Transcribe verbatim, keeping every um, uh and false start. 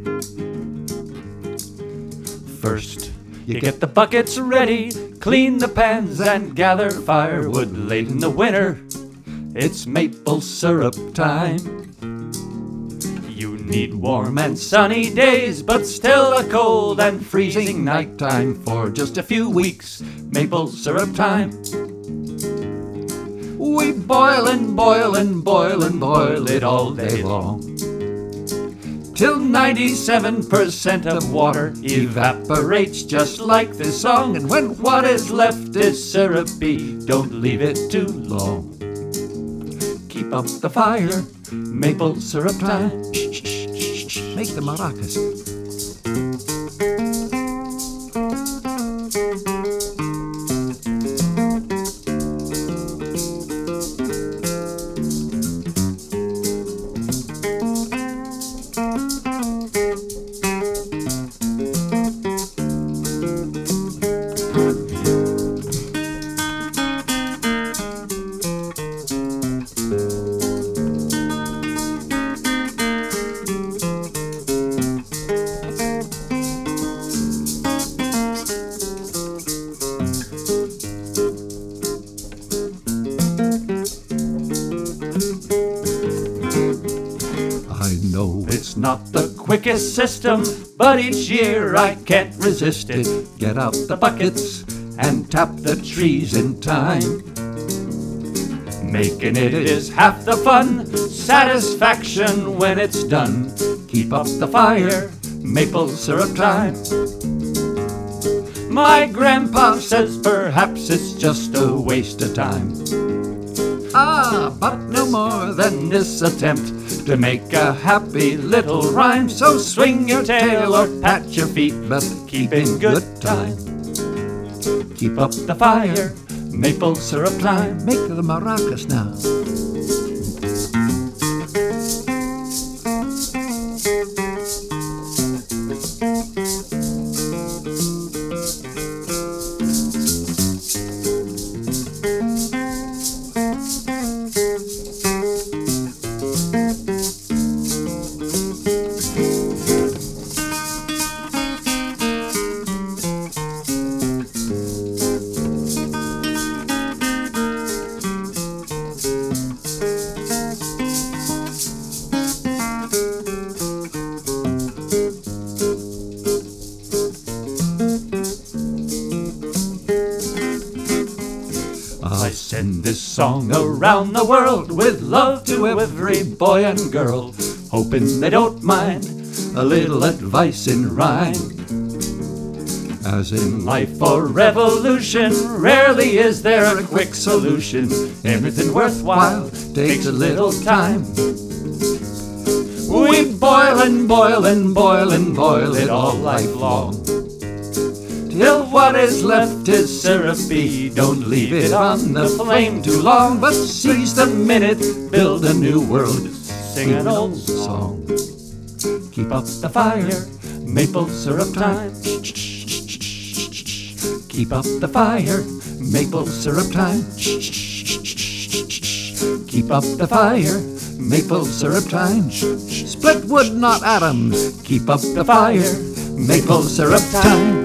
First, you get the buckets ready, clean the pans and gather firewood. Late in the winter, it's maple syrup time. You need warm and sunny days, but still a cold and freezing nighttime. For just a few weeks, maple syrup time. We boil and boil and boil and boil it all day long, till ninety-seven percent of water evaporates, just like this song. And when what is left is syrupy, don't leave it too long. Keep up the fire, maple syrup time. Shh, shh, shh, shh. Make the maracas. I know it's not the quickest system, but each year I can't resist it. Get out the buckets and tap the trees in time. Making it is half the fun, satisfaction when it's done. Keep up the fire, maple syrup time. My grandpa says perhaps it's just a waste of time. Ah, but no more than this attempt to make a happy little rhyme. So swing your tail or pat your feet, but keep in good time. Keep up the fire, maple syrup time. Make the maracas now. I send this song around the world with love to every boy and girl, hoping they don't mind a little advice in rhyme. As in life or revolution, rarely is there a quick solution. Everything worthwhile takes a little time. We boil and boil and boil and boil it all life long, till what is left is syrupy. Don't leave it on the flame too long, but seize the minute, build a new world, sing an old song. Keep up the fire, maple syrup time. Keep up the fire, maple syrup time. Keep up the fire, maple syrup time. Split wood, not atoms. Keep up the fire, maple syrup time.